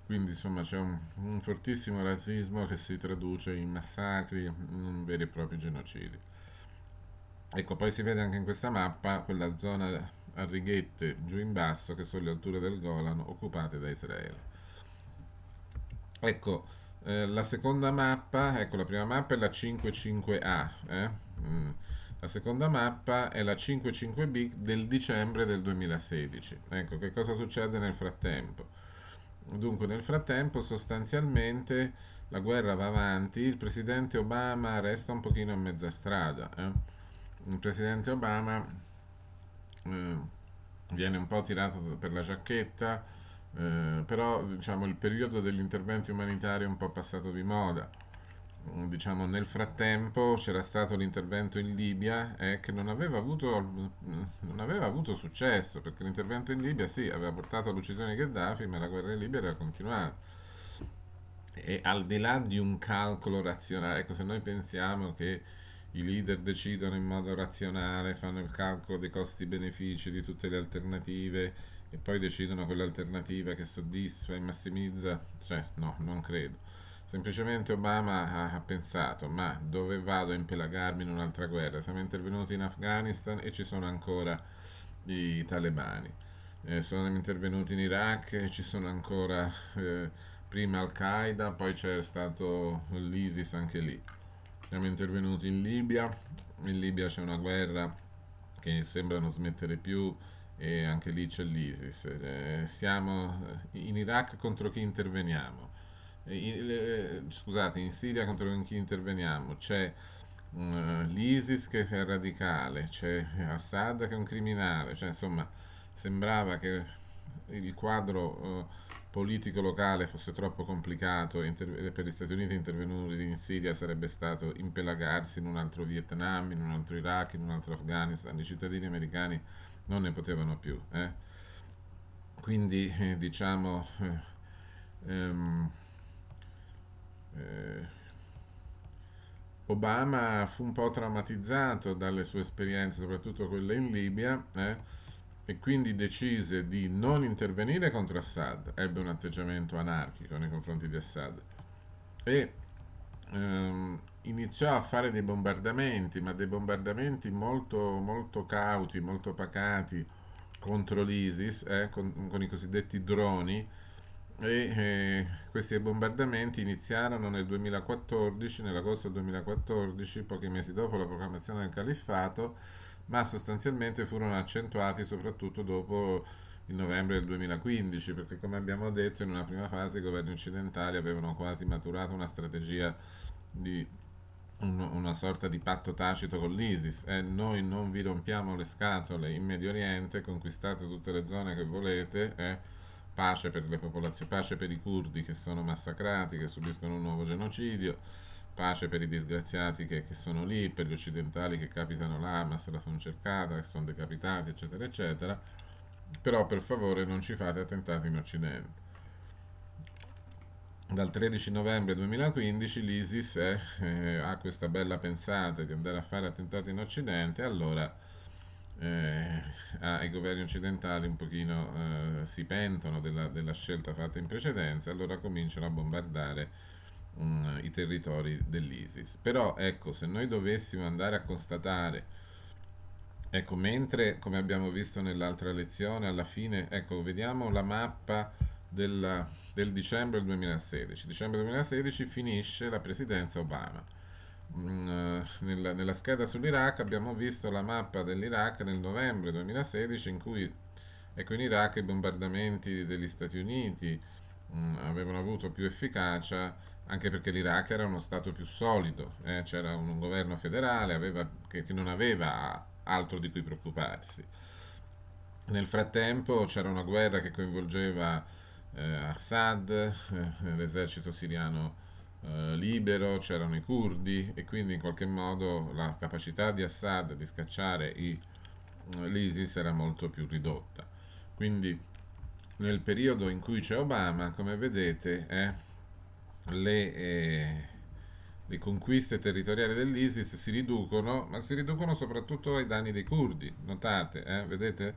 S1: Quindi insomma c'è un, un fortissimo razzismo che si traduce in massacri, in veri e propri genocidi. Ecco, poi si vede anche in questa mappa quella zona a righette giù in basso che sono le alture del Golan occupate da Israele. Ecco, eh, la seconda mappa, ecco la prima mappa è la cinque cinque A, eh? Mm. La seconda mappa è la cinque cinque B del dicembre del duemilasedici. Ecco, che cosa succede nel frattempo? Dunque, nel frattempo sostanzialmente la guerra va avanti, il presidente Obama resta un pochino a mezza strada. eh. Il presidente Obama eh, viene un po' tirato per la giacchetta, eh, però diciamo, il periodo degli interventi umanitari è un po' passato di moda. Mm, Diciamo, nel frattempo c'era stato l'intervento in Libia eh, che non aveva avuto, non aveva avuto successo, perché l'intervento in Libia sì, aveva portato all'uccisione di Gheddafi, ma la guerra in Libia era continuata. E al di là di un calcolo razionale, ecco, se noi pensiamo che i leader decidono in modo razionale, fanno il calcolo dei costi-benefici di tutte le alternative e poi decidono quell'alternativa che soddisfa e massimizza, cioè no, non credo. Semplicemente Obama ha, ha pensato, ma dove vado a impelagarmi in un'altra guerra? Siamo intervenuti in Afghanistan e ci sono ancora i talebani. Eh, sono intervenuti in Iraq e ci sono ancora eh, prima Al-Qaeda, poi c'è stato l'ISIS anche lì. Siamo intervenuti in Libia, in Libia c'è una guerra che sembra non smettere più e anche lì c'è l'ISIS. Eh, siamo in Iraq contro chi interveniamo? Eh, in- eh, scusate, in Siria contro chi interveniamo? C'è mm, l'ISIS che è radicale, c'è Assad che è un criminale, cioè insomma sembrava che il quadro eh, politico locale fosse troppo complicato e inter- per gli Stati Uniti intervenuti in Siria sarebbe stato impelagarsi in un altro Vietnam, in un altro Iraq, in un altro Afghanistan. I cittadini americani non ne potevano più. eh. Quindi eh, diciamo eh, ehm, eh, Obama fu un po' traumatizzato dalle sue esperienze, soprattutto quelle in Libia, eh, e quindi decise di non intervenire contro Assad. Ebbe un atteggiamento anarchico nei confronti di Assad e ehm, iniziò a fare dei bombardamenti, ma dei bombardamenti molto, molto cauti, molto pacati contro l'ISIS, eh, con, con i cosiddetti droni, e eh, questi bombardamenti iniziarono nel duemilaquattordici, nell'agosto del duemilaquattordici, pochi mesi dopo la proclamazione del califfato, ma sostanzialmente furono accentuati soprattutto dopo il novembre del duemilaquindici, perché come abbiamo detto in una prima fase i governi occidentali avevano quasi maturato una strategia di un- una sorta di patto tacito con l'ISIS e noi non vi rompiamo le scatole in Medio Oriente, conquistate tutte le zone che volete, eh, pace per le popolazioni, pace per i curdi che sono massacrati, che subiscono un nuovo genocidio, pace per i disgraziati che, che sono lì, per gli occidentali che capitano là, ma se la sono cercata, che sono decapitati, eccetera, eccetera. Però per favore non ci fate attentati in Occidente. Dal tredici novembre duemilaquindici l'ISIS è, eh, ha questa bella pensata di andare a fare attentati in Occidente, allora eh, ai governi occidentali un pochino eh, si pentono della, della scelta fatta in precedenza, allora cominciano a bombardare mm, i territori dell'ISIS. Però ecco, se noi dovessimo andare a constatare, ecco, mentre come abbiamo visto nell'altra lezione, alla fine, ecco, vediamo la mappa della- del dicembre del duemilasedici. Dicembre duemilasedici finisce la presidenza Obama. Mm, eh, nella, nella scheda sull'Iraq abbiamo visto la mappa dell'Iraq nel novembre duemilasedici in cui ecco, in Iraq i bombardamenti degli Stati Uniti mm, avevano avuto più efficacia anche perché l'Iraq era uno stato più solido, eh, c'era un, un governo federale aveva- che, che non aveva altro di cui preoccuparsi. Nel frattempo c'era una guerra che coinvolgeva eh, Assad, eh, l'esercito siriano eh, libero, c'erano i curdi e quindi in qualche modo la capacità di Assad di scacciare i- l'ISIS era molto più ridotta. Quindi nel periodo in cui c'è Obama, come vedete, eh, le, eh, le conquiste territoriali dell'ISIS si riducono, ma si riducono soprattutto ai danni dei curdi. Notate, eh, vedete?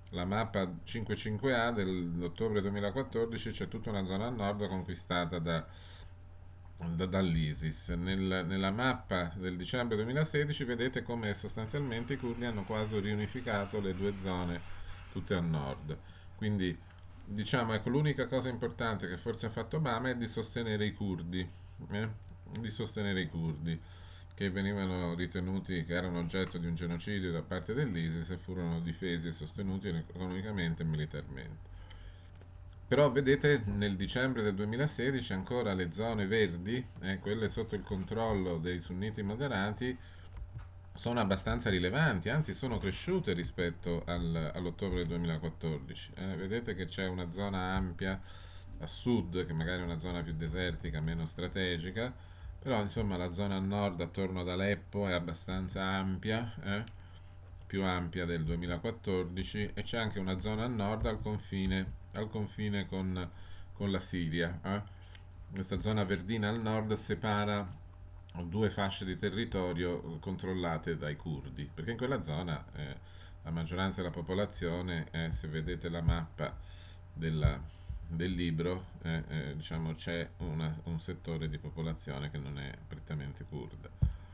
S1: la mappa cinque cinque A dell'ottobre duemilaquattordici, c'è tutta una zona a nord conquistata da, da- dall'ISIS. Nel- nella mappa del dicembre duemilasedici vedete come sostanzialmente i curdi hanno quasi riunificato le due zone tutte a nord. Quindi diciamo, ecco, l'unica cosa importante che forse ha fatto Obama è di sostenere i curdi, eh? Di sostenere i curdi, che venivano ritenuti che erano oggetto di un genocidio da parte dell'ISIS e furono difesi e sostenuti economicamente e militarmente. Però vedete, nel dicembre del duemilasedici ancora le zone verdi, eh, quelle sotto il controllo dei sunniti moderati, sono abbastanza rilevanti, anzi sono cresciute rispetto al- all'ottobre del duemilaquattordici. Eh, vedete che c'è una zona ampia a sud, che magari è una zona più desertica, meno strategica, però insomma la zona a nord attorno ad Aleppo è abbastanza ampia, eh, più ampia del duemilaquattordici, e c'è anche una zona a nord al confine, al confine con, con la Siria. eh. Questa zona verdina al nord separa due fasce di territorio controllate dai curdi, perché in quella zona eh, la maggioranza della popolazione, eh, se vedete la mappa della- del libro, eh, eh, diciamo c'è una- un settore di popolazione che non è prettamente curda.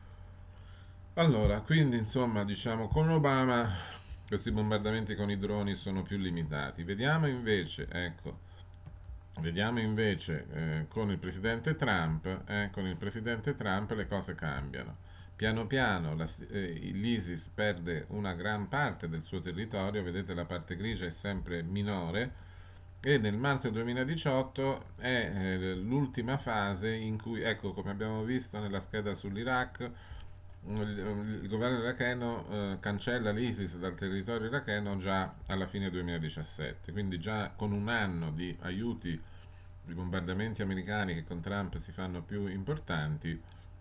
S1: Allora, quindi insomma, diciamo, con Obama questi bombardamenti con i droni sono più limitati. Vediamo invece, ecco, vediamo invece eh, con il presidente Trump, eh, con il presidente Trump le cose cambiano. Piano piano la- eh, l'ISIS perde una gran parte del suo territorio, vedete la parte grigia è sempre minore, e nel marzo duemiladiciotto è eh, l'ultima fase in cui, ecco, come abbiamo visto nella scheda sull'Iraq, il, il governo iracheno eh, cancella l'ISIS dal territorio iracheno già alla fine duemiladiciassette, quindi già con un anno di aiuti, di bombardamenti americani che con Trump si fanno più importanti,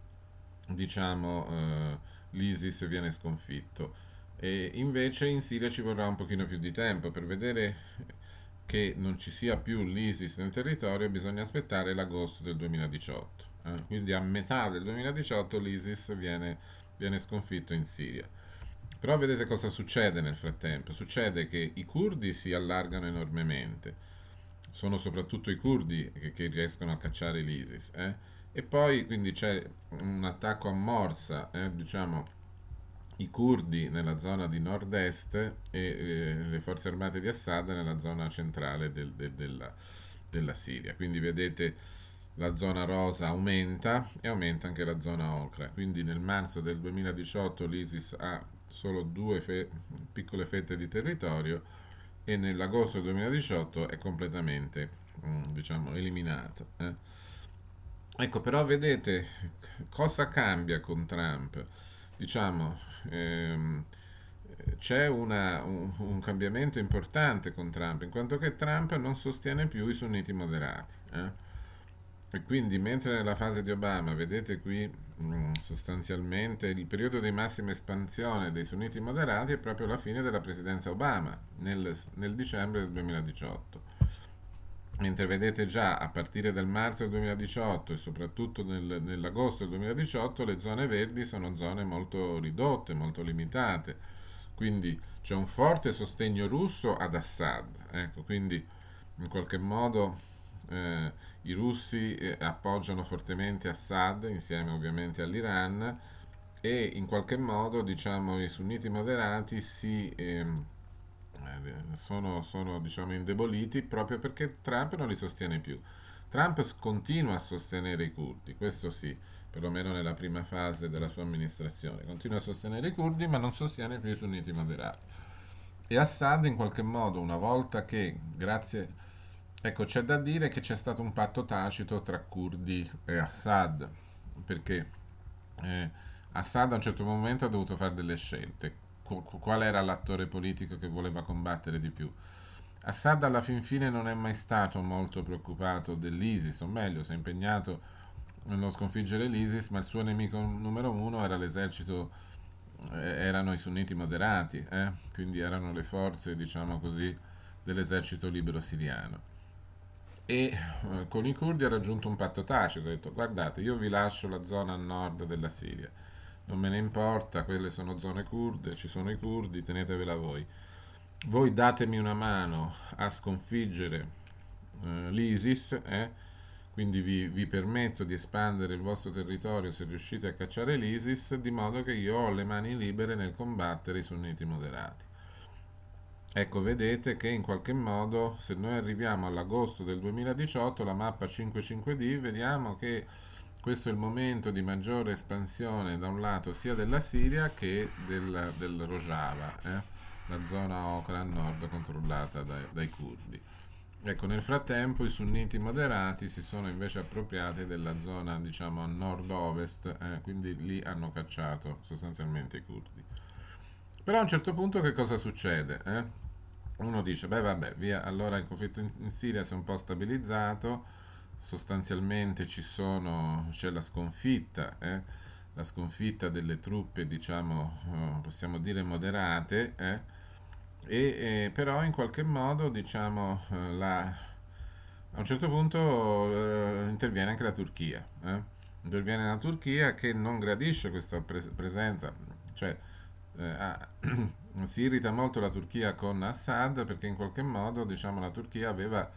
S1: diciamo, eh, l'ISIS viene sconfitto. E invece in Siria ci vorrà un pochino più di tempo per vedere che non ci sia più l'ISIS nel territorio, bisogna aspettare l'agosto del duemiladiciotto. eh. Quindi a metà del duemiladiciotto l'ISIS viene, viene sconfitto in Siria. Però vedete cosa succede nel frattempo? Succede che i curdi si allargano enormemente, sono soprattutto i curdi che, che riescono a cacciare l'ISIS. eh. E poi quindi c'è un attacco a morsa, eh, diciamo, i curdi nella zona di nord-est e eh, le forze armate di Assad nella zona centrale del- del- della, della Siria. Quindi vedete la zona rosa aumenta e aumenta anche la zona ocra. Quindi nel marzo del duemiladiciotto l'ISIS ha solo due fe- piccole fette di territorio e nell'agosto del duemiladiciotto è completamente, mm, diciamo, eliminato. eh. Ecco, però vedete cosa cambia con Trump? Diciamo, ehm, c'è una- un, un cambiamento importante con Trump, in quanto che Trump non sostiene più i sunniti moderati. eh. E quindi, mentre nella fase di Obama, vedete qui mh, sostanzialmente il periodo di massima espansione dei sunniti moderati è proprio la fine della presidenza Obama, nel, nel dicembre del duemiladiciotto. Mentre vedete già a partire dal marzo del duemiladiciotto e soprattutto nel- nell'agosto del duemiladiciotto le zone verdi sono zone molto ridotte, molto limitate. Quindi c'è un forte sostegno russo ad Assad. Ecco, quindi in qualche modo eh, i russi eh, appoggiano fortemente Assad insieme ovviamente all'Iran, e in qualche modo diciamo i sunniti moderati si ehm, eh, sono, sono, diciamo, indeboliti proprio perché Trump non li sostiene più. Trump s- continua a sostenere i curdi, questo sì, perlomeno nella prima fase della sua amministrazione. Continua a sostenere i curdi, ma non sostiene più i sunniti moderati. E Assad in qualche modo, una volta che, grazie... Ecco, c'è da dire che c'è stato un patto tacito tra curdi e Assad, perché eh, Assad a un certo momento ha dovuto fare delle scelte. Qu- qual era l'attore politico che voleva combattere di più? Assad alla fin fine non è mai stato molto preoccupato dell'ISIS, o meglio, si è impegnato nello sconfiggere l'ISIS, ma il suo nemico numero uno era l'esercito, eh, erano i sunniti moderati, eh? Quindi erano le forze, diciamo così, dell'esercito libero siriano. E eh, con i curdi ha raggiunto un patto tacito, ha detto guardate, io vi lascio la zona a nord della Siria, non me ne importa, quelle sono zone kurde, ci sono i curdi, tenetevela voi. voi datemi una mano a sconfiggere eh, l'ISIS, eh? Quindi vi, vi permetto di espandere il vostro territorio se riuscite a cacciare l'ISIS, di modo che io ho le mani libere nel combattere i sunniti moderati. Ecco, vedete che in qualche modo, se noi arriviamo all'agosto del duemiladiciotto, la mappa cinquantacinque D, vediamo che questo è il momento di maggiore espansione da un lato sia della Siria che del, del Rojava, eh? La zona Okra a nord controllata dai, dai curdi. Ecco, nel frattempo i sunniti moderati si sono invece appropriati della zona, diciamo, a nord-ovest, eh, quindi lì hanno cacciato sostanzialmente i curdi. Però a un certo punto che cosa succede? Eh? Uno dice, beh vabbè, via, allora il conflitto in, in Siria si è un po' stabilizzato, sostanzialmente ci sono, c'è la sconfitta, eh? La sconfitta delle truppe, diciamo, eh, possiamo dire moderate, eh? E, eh, però in qualche modo, diciamo, eh, la, a un certo punto eh, interviene anche la Turchia, eh? Interviene la Turchia che non gradisce questa pres- presenza, cioè eh, ah, si irrita molto la Turchia con Assad perché in qualche modo, diciamo, la Turchia aveva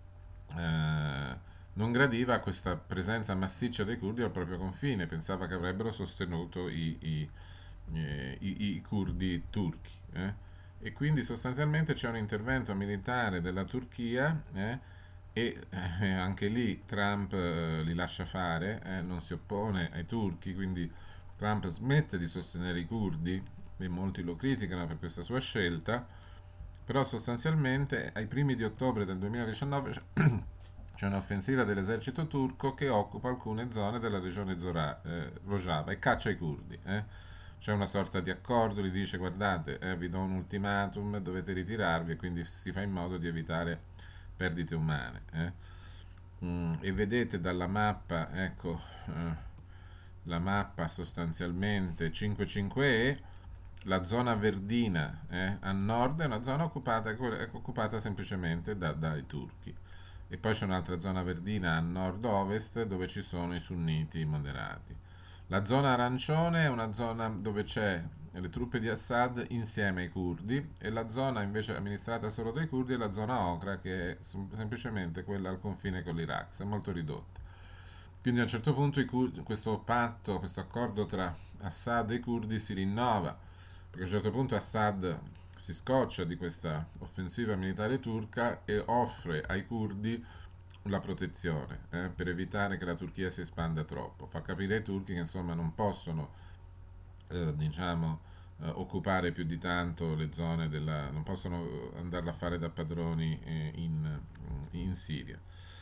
S1: eh, non gradiva questa presenza massiccia dei curdi al proprio confine, pensava che avrebbero sostenuto i, i- eh, i- i curdi turchi. eh. E quindi sostanzialmente c'è un intervento militare della Turchia, eh, e eh, anche lì Trump eh, li lascia fare, eh, non si oppone ai turchi, quindi Trump smette di sostenere i curdi e molti lo criticano per questa sua scelta, però sostanzialmente ai primi di ottobre del duemiladiciannove c'è un'offensiva dell'esercito turco che occupa alcune zone della regione Zora- eh, Rojava e caccia i curdi. eh. C'è una sorta di accordo, gli dice guardate, eh, vi do un ultimatum, dovete ritirarvi e quindi si fa in modo di evitare perdite umane. eh. Mm, e vedete dalla mappa, ecco, eh, la mappa sostanzialmente cinquantacinque E, la zona verdina eh, a nord è una zona occupata, è occupata semplicemente da- dai turchi. E poi c'è un'altra zona verdina a nord-ovest dove ci sono i sunniti moderati. La zona arancione è una zona dove c'è le truppe di Assad insieme ai curdi e la zona invece amministrata solo dai curdi è la zona Okra che è semplicemente quella al confine con l'Iraq, è molto ridotta. Quindi a un certo punto i cur- questo patto, questo accordo tra Assad e i curdi si rinnova, perché a un certo punto Assad si scoccia di questa offensiva militare turca e offre ai curdi la protezione eh, per evitare che la Turchia si espanda troppo. Fa capire ai turchi che insomma non possono eh, diciamo eh, occupare più di tanto le zone della, non possono andarla a fare da padroni eh, in, in Siria.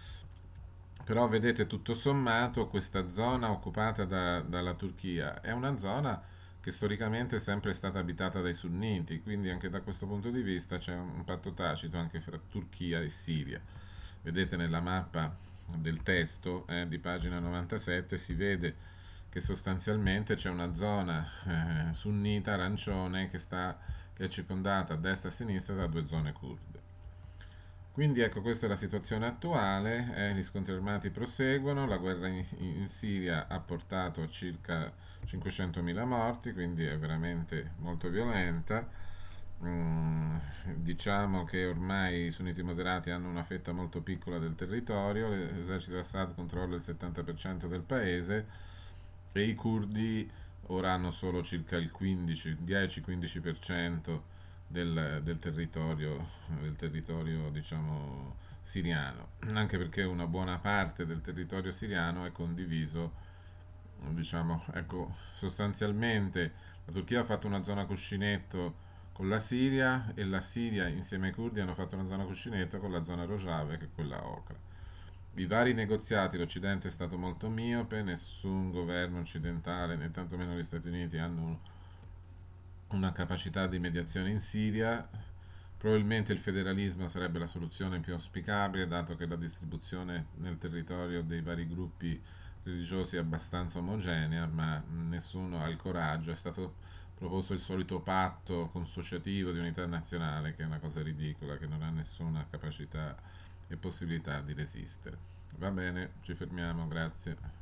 S1: Però vedete, tutto sommato, questa zona occupata da- dalla Turchia è una zona che storicamente è sempre stata abitata dai sunniti, quindi anche da questo punto di vista c'è un, un patto tacito anche fra Turchia e Siria. Vedete nella mappa del testo eh, di pagina novantasette si vede che sostanzialmente c'è una zona eh, sunnita arancione che, sta, che è circondata a destra e a sinistra da due zone kurde. Quindi ecco, questa è la situazione attuale, eh, gli scontri armati proseguono, la guerra in, in Siria ha portato a circa cinquecentomila morti, quindi è veramente molto violenta. Mm, diciamo che ormai i sunniti moderati hanno una fetta molto piccola del territorio, l'esercito di Assad controlla il settanta per cento del paese e i curdi ora hanno solo circa il quindici, dieci-quindici per cento del, del territorio, del territorio diciamo, siriano, anche perché una buona parte del territorio siriano è condiviso, diciamo, ecco, sostanzialmente la Turchia ha fatto una zona cuscinetto con la Siria e la Siria insieme ai curdi hanno fatto una zona cuscinetto con la zona Rojava che è quella Ocra. I vari negoziati, l'Occidente è stato molto miope, nessun governo occidentale, né tantomeno gli Stati Uniti, hanno una capacità di mediazione in Siria. Probabilmente il federalismo sarebbe la soluzione più auspicabile, dato che la distribuzione nel territorio dei vari gruppi religiosi è abbastanza omogenea, ma nessuno ha il coraggio. È stato proposto il solito patto consociativo di unità nazionale, che è una cosa ridicola, che non ha nessuna capacità e possibilità di resistere. Va bene, ci fermiamo, grazie.